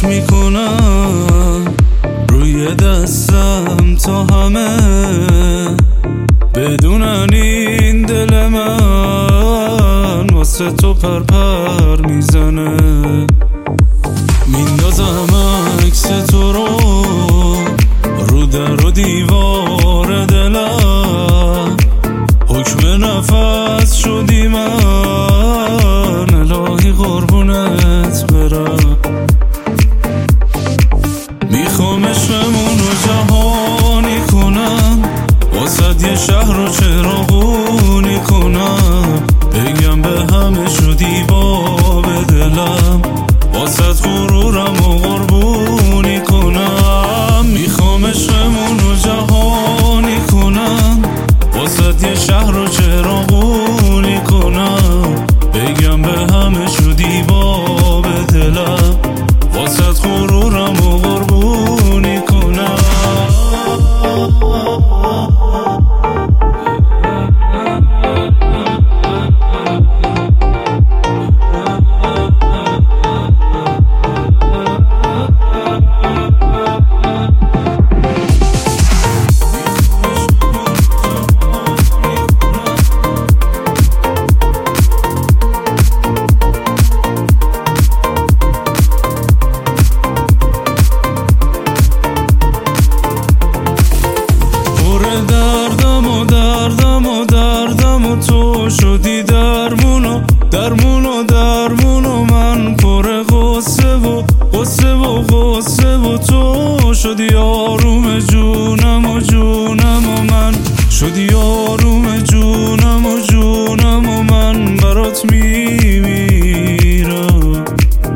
میکنم روی دستم تا همه بدونن این دل من واسه تو پرپر میزنه. میندازم عکس تو رو در و دیوار دلم، حکم نفس شدی من الهی قربونت برم. میخوام عشقمون رو جهانی کنم، واسد یه شهر رو چراغونی کنم، بگم به همه شدی باب دلم، واسد غرورم و قربونی کنم. میخوام عشقمون رو جهانی کنم، واسد یه شهر رو چراغونی کنم، بگم به همه شدی باب دلم، واسد غرورم و قربونی کنم. دردم و تو شدی درمونو من پر غصه و تو شدی آروم جونم و من شدی آروم جونم و من برات میمیرم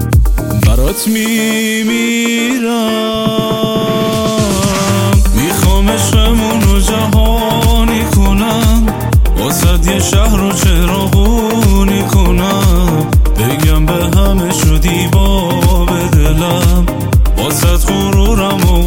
میخوام عشقمون رو جهانی کنم، واسد یه شهر رو چراغونی کنم، بگم به همه شدی باب دلم، واسد غرورم و